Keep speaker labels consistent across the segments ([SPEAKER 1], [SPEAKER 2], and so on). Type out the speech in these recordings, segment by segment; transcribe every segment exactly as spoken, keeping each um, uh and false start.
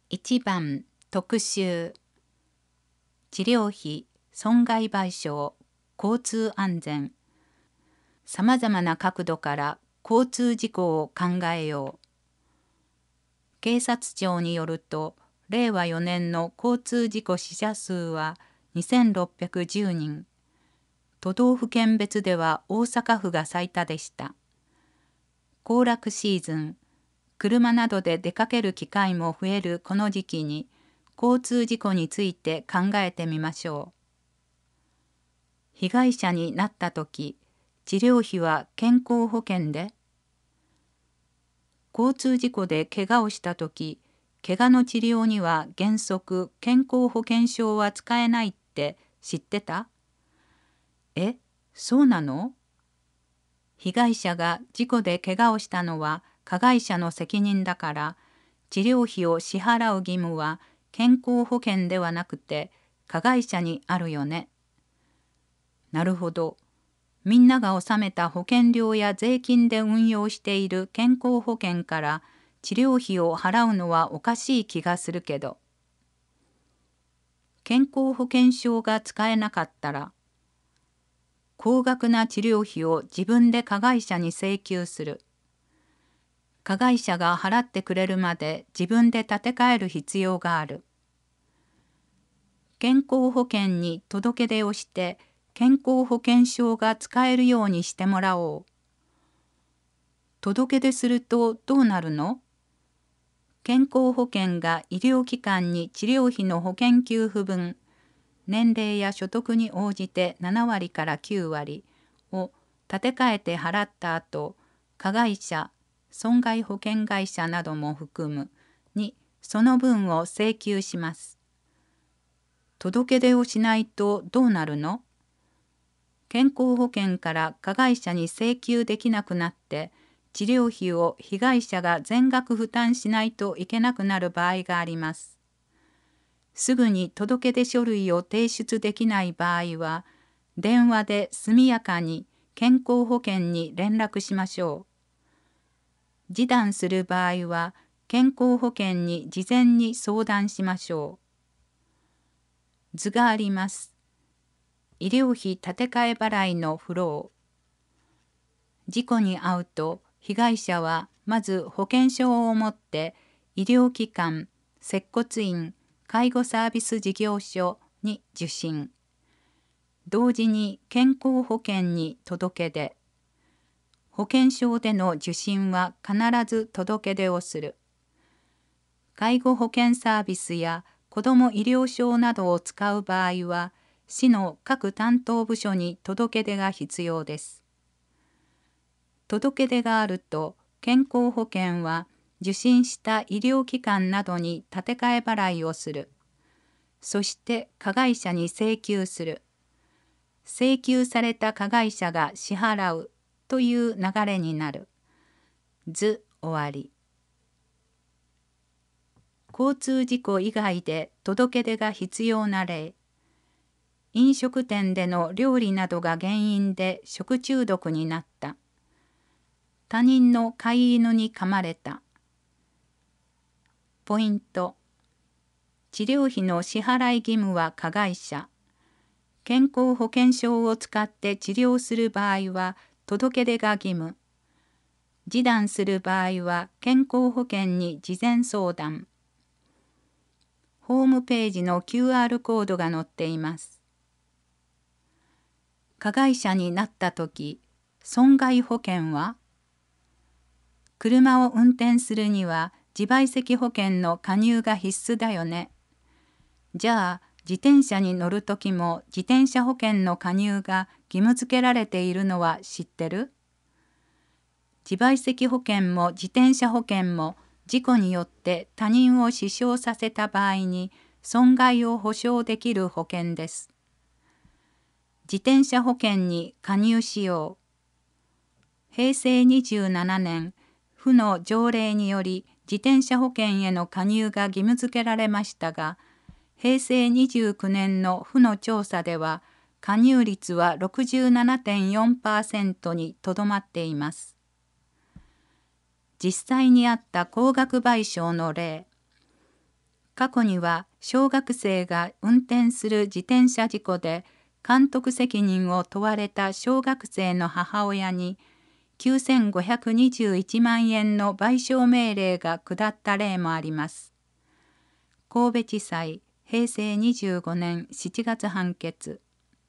[SPEAKER 1] いちばん特集治療費、損害賠償、交通安全。さまざまな角度から交通事故を考えよう。警察庁によると、れいわよねんの交通事故死者数はにせんろっぴゃくじゅうにん。都道府県別では大阪府が最多でした。行楽シーズン、車などで出かける機会も増えるこの時期に、交通事故について考えてみましょう。被害者になったとき、治療費は健康保険で、交通事故で怪我をしたとき、怪我の治療には原則健康保険証は使えないって知ってた？え、そうなの？被害者が事故で怪我をしたのは加害者の責任だから、治療費を支払う義務は健康保険ではなくて加害者にあるよね。なるほど。みんなが納めた保険料や税金で運用している健康保険から治療費を払うのはおかしい気がするけど。健康保険証が使えなかったら、高額な治療費を自分で加害者に請求する。加害者が払ってくれるまで自分で立て替える必要がある。健康保険に届け出をして健康保険証が使えるようにしてもらおう。届け出するとどうなるの？健康保険が医療機関に治療費の保険給付分、年齢や所得に応じてななわりからきゅうわりを立て替えて払った後、加害者、損害保険会社なども含むにその分を請求します。届け出をしないとどうなるの？健康保険から加害者に請求できなくなって、治療費を被害者が全額負担しないといけなくなる場合があります。すぐに届け出書類を提出できない場合は、電話で速やかに健康保険に連絡しましょう。示談する場合は、健康保険に事前に相談しましょう。図があります。医療費立て替え払いのフロー。事故に遭うと、被害者はまず保険証を持って医療機関、接骨院、介護サービス事業所に受診。同時に健康保険に届け出。保険証での受診は必ず届け出をする。介護保険サービスや子ども医療証などを使う場合は、市の各担当部署に届け出が必要です。届け出があると、健康保険は受診した医療機関などに立て替え払いをする。そして加害者に請求する。請求された加害者が支払うという流れになる。図終わり。交通事故以外で届け出が必要な例。飲食店での料理などが原因で食中毒になった。他人の飼い犬に噛まれた。ポイント。治療費の支払い義務は加害者。健康保険証を使って治療する場合は届け出が義務。示談する場合は健康保険に事前相談。ホームページの キューアール コードが載っています。加害者になったとき、損害保険は？車を運転するには自賠責保険の加入が必須だよね。じゃあ、自転車に乗るときも自転車保険の加入が義務付けられているのは知ってる？自賠責保険も自転車保険も事故によって他人を死傷させた場合に損害を補償できる保険です。自転車保険に加入しよう。へいせいにじゅうななねん、府の条例により自転車保険への加入が義務付けられましたが、へいせいにじゅうきゅうねんの府の調査では、加入率は ろくじゅうななてんよんパーセント にとどまっています。実際にあった高額賠償の例。 過去には小学生が運転する自転車事故で監督責任を問われた小学生の母親にきゅうせんごひゃくにじゅういちまんえんの賠償命令が下った例もあります。神戸地裁へいせいにじゅうごねんしちがつ判決。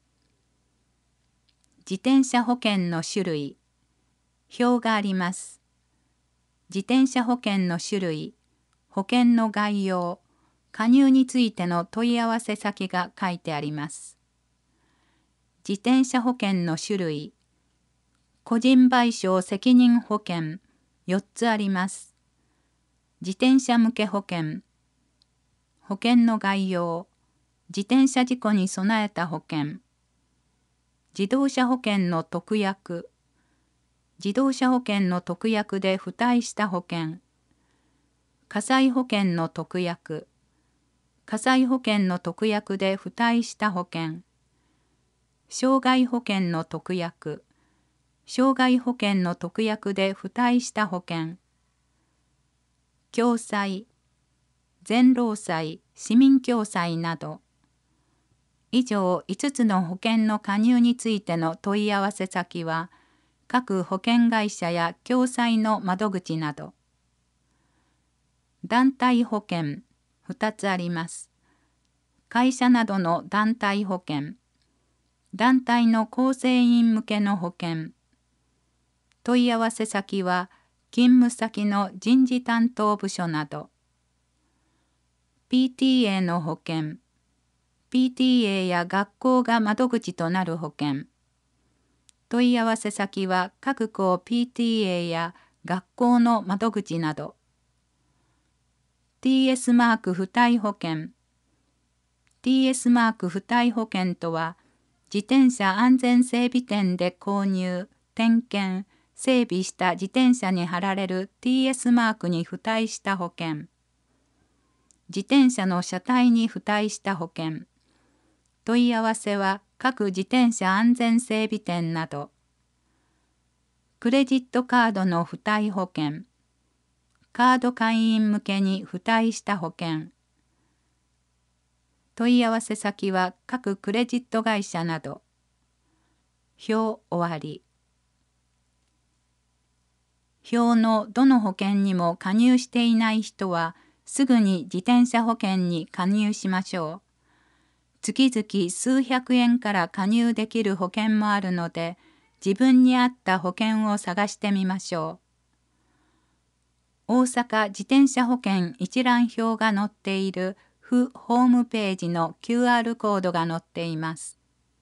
[SPEAKER 1] 自転車保険の種類。表があります。自転車保険の種類、保険の概要、加入についての問い合わせ先が書いてあります。自転車保険の種類、個人賠償責任保険、よっつあります。自転車向け保険、保険の概要、自転車事故に備えた保険、自動車保険の特約、自動車保険の特約で付帯した保険、火災保険の特約、火災保険の特約で付帯した保険、傷害保険の特約、傷害保険の特約で付帯した保険、共済、全労災、市民共済など、以上いつつの保険の加入についての問い合わせ先は、各保険会社や共済の窓口など。団体保険、ふたつあります。会社などの団体保険、団体の構成員向けの保険。問い合わせ先は、勤務先の人事担当部署など。ピーティーエー の保険、ピーティーエー や学校が窓口となる保険。問い合わせ先は各校 ピーティーエー や学校の窓口など。ティーエス マーク付帯保険。ティーエス マーク付帯保険とは、自転車安全整備店で購入、点検、整備した自転車に貼られる ティーエス マークに付帯した保険。自転車の車体に付帯した保険。問い合わせは各自転車安全整備店など。クレジットカードの付帯保険。カード会員向けに付帯した保険。問い合わせ先は各クレジット会社など。表終わり。表のどの保険にも加入していない人は、すぐに自転車保険に加入しましょう。月々数百円から加入できる保険もあるので、自分に合った保険を探してみましょう。大阪自転車保険一覧表が載っている府ホームページの キューアール コードが載っています。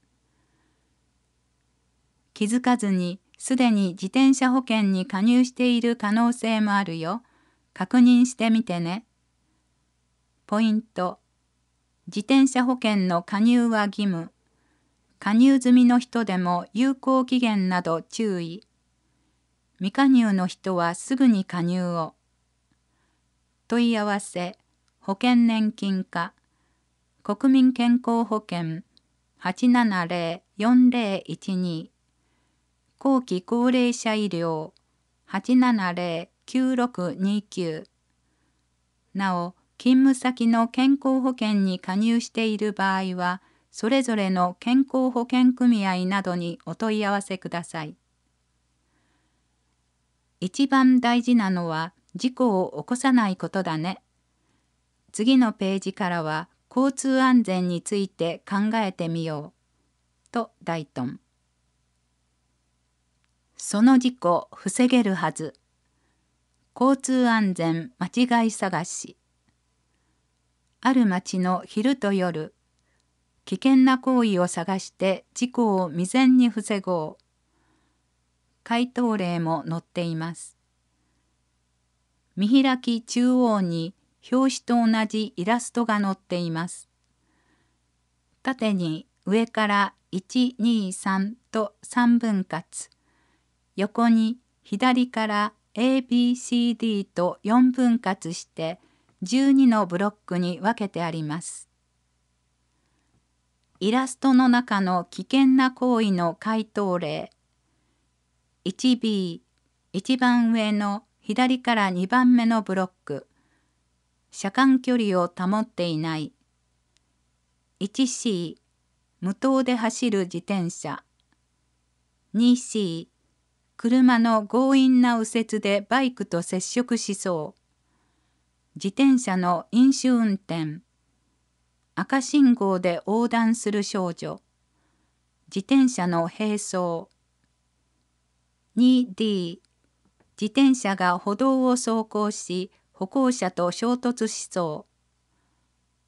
[SPEAKER 1] 気づかずにすでに自転車保険に加入している可能性もあるよ。確認してみてね。ポイント。自転車保険の加入は義務。加入済みの人でも有効期限など注意。未加入の人はすぐに加入を。問い合わせ、保険年金課、国民健康保険 はちななゼロ よんゼロいちに、後期高齢者医療 はちななゼロ きゅうろくにきゅう。なお、勤務先の健康保険に加入している場合は、それぞれの健康保険組合などにお問い合わせください。一番大事なのは事故を起こさないことだね。次のページからは交通安全について考えてみよう。とダイトン。その事故防げるはず。交通安全間違い探し。ある町の昼と夜、危険な行為を探して事故を未然に防ごう。回答例も載っています。見開き中央に表紙と同じイラストが載っています。縦に上からいち、に、さんとさんぶん割。横に左から エービーシーディー とよんぶん割してじゅうにのブロックに分けてあります。イラストの中の危険な行為の回答例。いちビー、一番上の左からにばんめのブロック。 車間距離を保っていない。いちシー 無灯で走る自転車。にシー 車の強引な右折でバイクと接触しそう。自転車の飲酒運転。赤信号で横断する少女。自転車の並走。にディー 自転車が歩道を走行し歩行者と衝突しそう。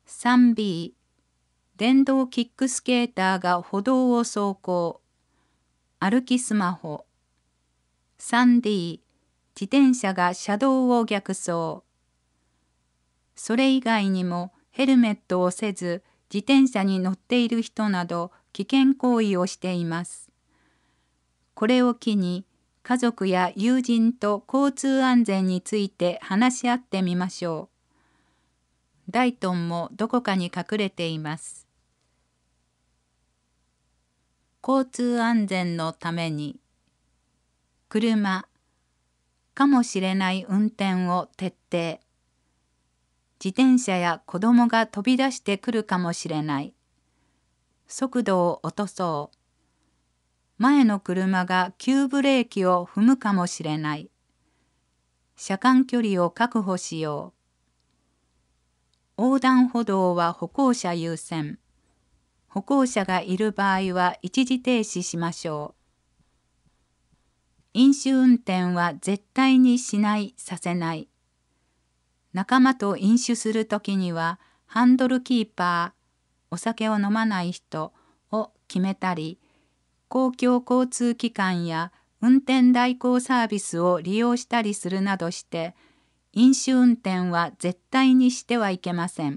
[SPEAKER 1] さんビー 電動キックスケーターが歩道を走行。歩きスマホ。さんディー 自転車が車道を逆走。それ以外にもヘルメットをせず自転車に乗っている人など危険行為をしています。これを機に家族や友人と交通安全について話し合ってみましょう。ダイトンもどこかに隠れています。交通安全のために車かもしれない運転を徹底。自転車や子供が飛び出してくるかもしれない。速度を落とそう。前の車が急ブレーキを踏むかもしれない。車間距離を確保しよう。横断歩道は歩行者優先。歩行者がいる場合は一時停止しましょう。飲酒運転は絶対にしない、させない。仲間と飲酒するときにはハンドルキーパー、お酒を飲まない人を決めたり、公共交通機関や運転代行サービスを利用したりするなどして、飲酒運転は絶対にしてはいけません。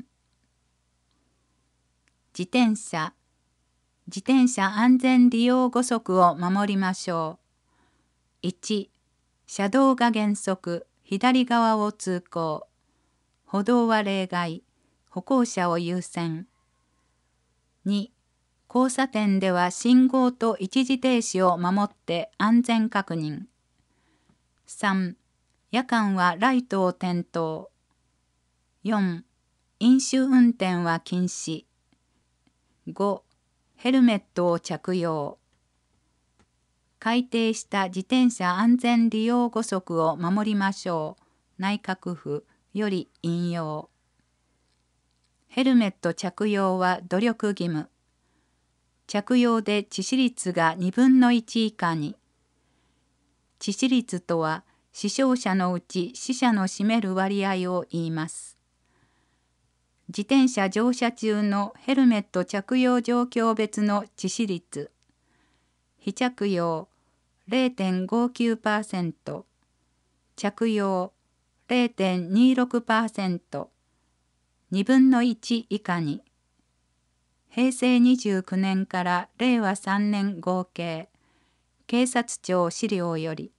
[SPEAKER 1] 自転車、自転車安全利用ごそくを守りましょう。いち、車道が原則、左側を通行。歩道は例外、歩行者を優先。に、交差点では信号と一時停止を守って安全確認。さん、夜間はライトを点灯。よん、飲酒運転は禁止。ご、ヘルメットを着用。改定した自転車安全利用ごそくを守りましょう。内閣府より引用。ヘルメット着用は努力義務。着用で致死率がにぶんのいち以下に。致死率とは死傷者のうち死者の占める割合を言います。自転車乗車中のヘルメット着用状況別の致死率。非着用 ゼロてんごきゅうパーセント、着用 ゼロてんにじゅうろくパーセント、にぶんのいち以下に。へいせいにじゅうきゅうねんかられいわさんねん合計、警察庁資料より。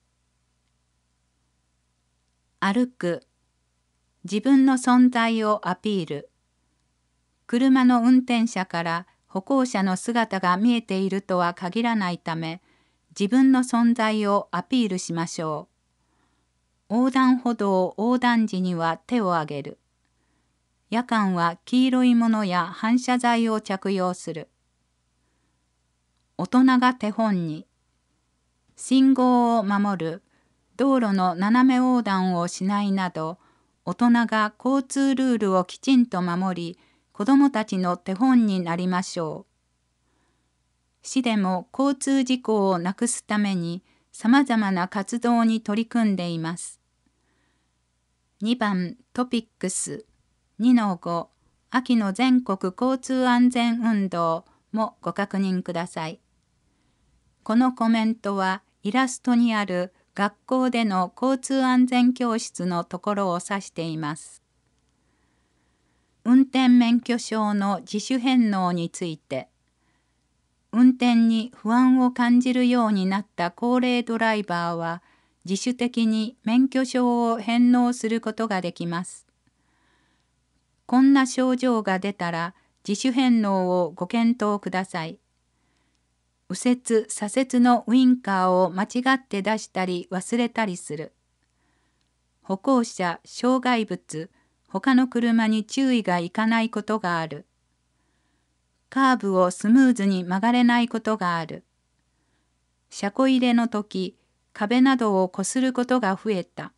[SPEAKER 1] 歩く、自分の存在をアピール。車の運転者から歩行者の姿が見えているとは限らないため、自分の存在をアピールしましょう。横断歩道を横断時には手を挙げる。夜間は黄色いものや反射材を着用する。大人が手本に。信号を守る、道路の斜め横断をしないなど、大人が交通ルールをきちんと守り、子どもたちの手本になりましょう。市でも交通事故をなくすためにさまざまな活動に取り組んでいます。にばんトピックス にのご 秋の全国交通安全運動もご確認ください。このコメントはイラストにある学校での交通安全教室のところを指しています。運転免許証の自主返納について、運転に不安を感じるようになった高齢ドライバーは自主的に免許証を返納することができます。こんな症状が出たら自主返納をご検討ください。右折・左折のウインカーを間違って出したり忘れたりする。歩行者、障害物、 他の車に注意がいかないことがある。カーブをスムーズに曲がれないことがある。車庫入れの時、壁などをこすることが増えた。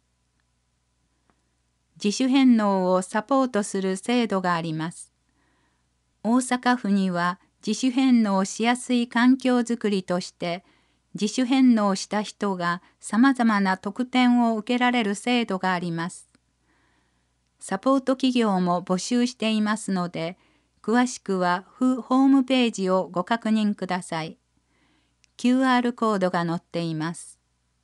[SPEAKER 1] 自主返納をサポートする制度があります。大阪府には自主返納しやすい環境づくりとして、自主返納した人がさまざまな特典を受けられる制度があります。サポート企業も募集していますので、詳しくは府ホームページをご確認ください。キューアール コードが載っています。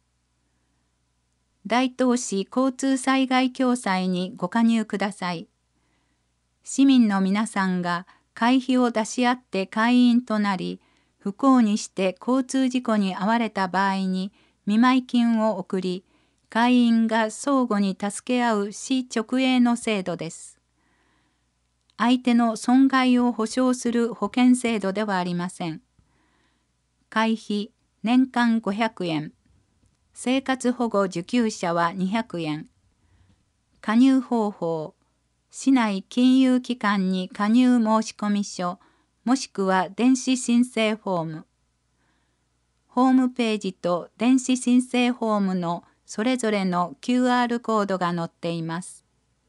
[SPEAKER 1] 大東市交通災害共済にご加入ください。市民の皆さんが会費を出し合って会員となり、不幸にして交通事故に遭われた場合に見舞金を送り、会員が相互に助け合う市直営の制度です。相手の損害を保障する保険制度ではありません。会費年間ごひゃくえん、生活保護受給者はにひゃくえん。加入方法、市内金融機関に加入申込書、もしくは電子申請フォーム。ホームページと電子申請フォームのそれぞれの キューアール コードが載っています。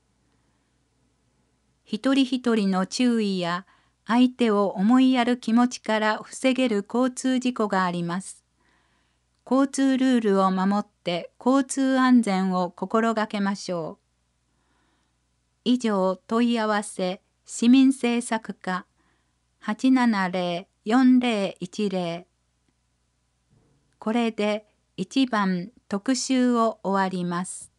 [SPEAKER 1] 一人一人の注意や相手を思いやる気持ちから防げる交通事故があります。交通ルールを守って交通安全を心がけましょう。以上、問い合わせ市民政策課 はちななゼロ よんゼロいちゼロ。これでいちばん特集を終わります。